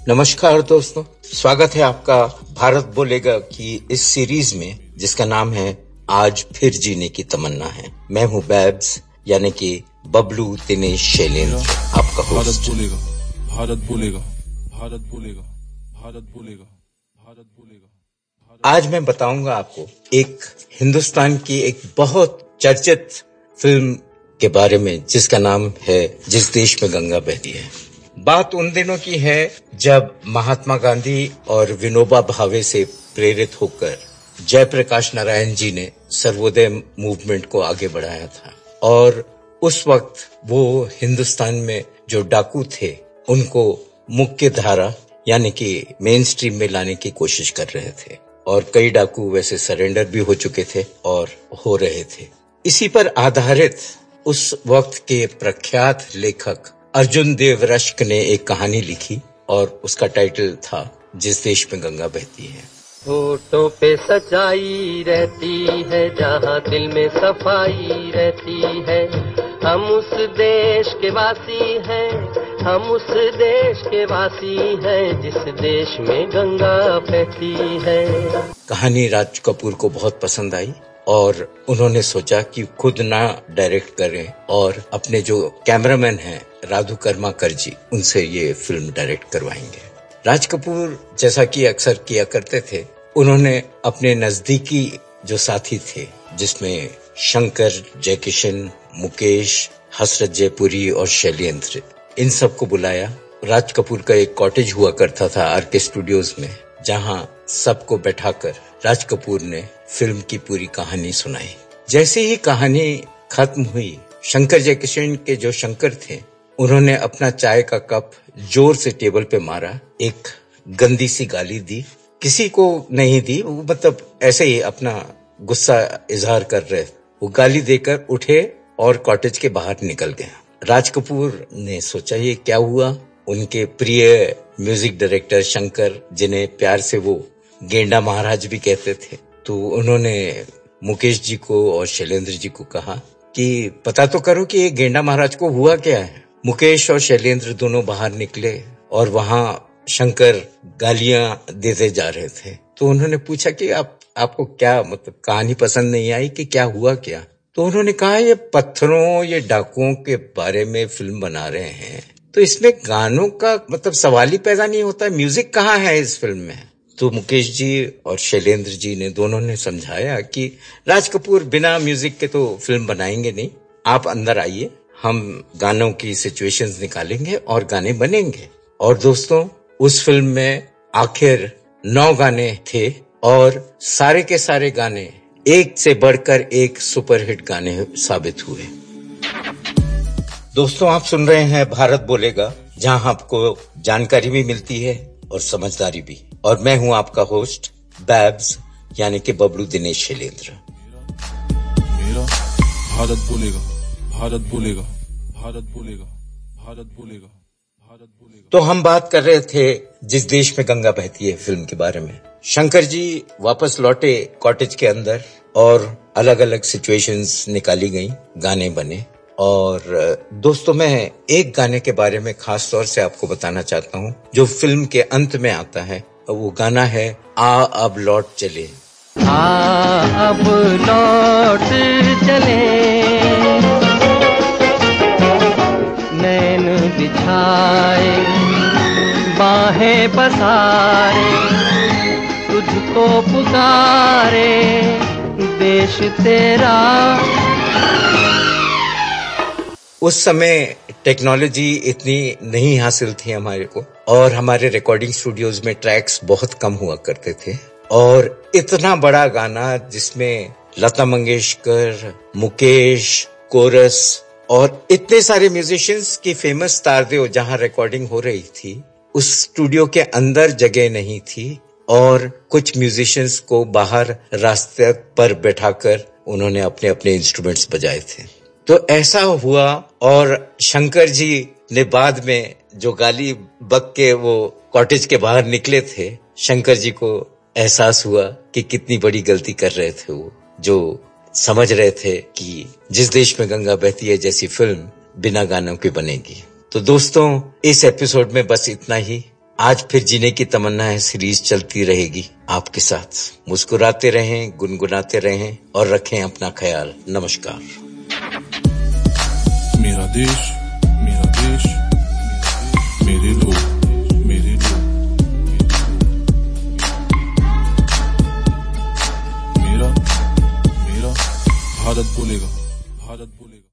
नमस्कार दोस्तों, स्वागत है आपका भारत बोलेगा की इस सीरीज में जिसका नाम है आज फिर जीने की तमन्ना है। मैं हूँ बैब्स यानी कि बबलू दिनेश शैलेंद्र, आपका होस्ट। भारत बोलेगा, भारत बोलेगा, भारत बोलेगा, भारत बोलेगा। आज मैं बताऊंगा आपको एक हिंदुस्तान की एक बहुत चर्चित फिल्म के बारे में जिसका नाम है जिस देश में गंगा बहती है। बात उन दिनों की है जब महात्मा गांधी और विनोबा भावे से प्रेरित होकर जयप्रकाश नारायण जी ने सर्वोदय मूवमेंट को आगे बढ़ाया था और उस वक्त वो हिंदुस्तान में जो डाकू थे उनको मुख्य धारा यानी कि मेन स्ट्रीम में लाने की कोशिश कर रहे थे और कई डाकू वैसे सरेंडर भी हो चुके थे और हो रहे थे। इसी पर आधारित उस वक्त के प्रख्यात लेखक अर्जुन देव रश्क ने एक कहानी लिखी और उसका टाइटल था जिस देश में गंगा बहती है। होठों पे सच्चाई रहती है, जहाँ दिल में सफाई रहती है। हम उस देश के वासी हैं, हम उस देश के वासी हैं, जिस देश में गंगा बहती है। कहानी राज कपूर को बहुत पसंद आई और उन्होंने सोचा कि खुद ना डायरेक्ट करें और अपने जो कैमरामैन हैं राधु कर्माकर जी उनसे ये फिल्म डायरेक्ट करवाएंगे। राज कपूर जैसा कि अक्सर किया करते थे, उन्होंने अपने नजदीकी जो साथी थे जिसमें शंकर जयकिशन, मुकेश, हसरत जयपुरी और शैलेंद्र, इन सबको बुलाया। राज कपूर का एक कॉटेज हुआ करता था आरके स्टूडियोज में, जहां सबको बैठाकर राज कपूर ने फिल्म की पूरी कहानी सुनाई। जैसे ही कहानी खत्म हुई, शंकर जयकिशन के जो शंकर थे उन्होंने अपना चाय का कप जोर से टेबल पे मारा, एक गंदी सी गाली दी। किसी को नहीं दी, वो मतलब ऐसे ही अपना गुस्सा इजहार कर रहे। वो गाली देकर उठे और कॉटेज के बाहर निकल गए। राज कपूर ने सोचा ये क्या हुआ। उनके प्रिय म्यूजिक डायरेक्टर शंकर, जिन्हें प्यार से वो गेंडा महाराज भी कहते थे, तो उन्होंने मुकेश जी को और शैलेंद्र जी को कहा कि पता तो करो कि ये गेंडा महाराज को हुआ क्या है। मुकेश और शैलेंद्र दोनों बाहर निकले और वहां शंकर गालियां देते जा रहे थे। तो उन्होंने पूछा कि आपको क्या मतलब कहानी पसंद नहीं आई कि क्या हुआ क्या? तो उन्होंने कहा ये पत्थरों, ये डाकुओं के बारे में फिल्म बना रहे हैं तो इसमें गानों का मतलब सवाल ही पैदा नहीं होता, म्यूजिक कहाँ है इस फिल्म में। तो मुकेश जी और शैलेंद्र जी ने दोनों ने समझाया कि राज कपूर बिना म्यूजिक के तो फिल्म बनाएंगे नहीं, आप अंदर आइए, हम गानों की सिचुएशंस निकालेंगे और गाने बनेंगे। और दोस्तों उस फिल्म में आखिर 9 गाने थे और सारे के सारे गाने एक से बढ़कर एक सुपरहिट गाने साबित हुए। दोस्तों आप सुन रहे हैं भारत बोलेगा, जहां आपको जानकारी भी मिलती है और समझदारी भी, और मैं हूं आपका होस्ट बैब्स यानी कि बबलू दिनेश शैलेंद्र। मेरा भारत बोलेगा, भारत बोलेगा, भारत बोलेगा, भारत बोलेगा, भारत बोलेगा। तो हम बात कर रहे थे जिस देश में गंगा बहती है फिल्म के बारे में। शंकर जी वापस लौटे कॉटेज के अंदर और अलग अलग सिचुएशंस निकाली गई, गाने बने। और दोस्तों मैं एक गाने के बारे में खास तौर से आपको बताना चाहता हूँ जो फिल्म के अंत में आता है। वो गाना है आ अब लौट चले। आ अब लौट चले, नैन बिछाए बाहें पसारे, तुझको पुकारे देश तेरा। उस समय टेक्नोलॉजी इतनी नहीं हासिल थी हमारे को और हमारे रिकॉर्डिंग स्टूडियोज में ट्रैक्स बहुत कम हुआ करते थे और इतना बड़ा गाना जिसमें लता मंगेशकर, मुकेश, कोरस और इतने सारे म्यूजिशियंस की फेमस तारदेव जहां रिकॉर्डिंग हो रही थी, उस स्टूडियो के अंदर जगह नहीं थी और कुछ म्यूजिशियंस को बाहर रास्ते पर बैठाकर उन्होंने अपने अपने इंस्ट्रूमेंट्स बजाए थे। तो ऐसा हुआ और शंकर जी ने बाद में जो गाली बक के वो कॉटेज के बाहर निकले थे, शंकर जी को एहसास हुआ कि कितनी बड़ी गलती कर रहे थे वो, जो समझ रहे थे कि जिस देश में गंगा बहती है जैसी फिल्म बिना गानों के बनेगी। तो दोस्तों इस एपिसोड में बस इतना ही। आज फिर जीने की तमन्ना है सीरीज चलती रहेगी आपके साथ। मुस्कुराते रहें, गुनगुनाते रहें और रखें अपना ख्याल। नमस्कार। मेरा देश, मेरे लोग, मेरे लोग, मेरा भारत बोलेगा।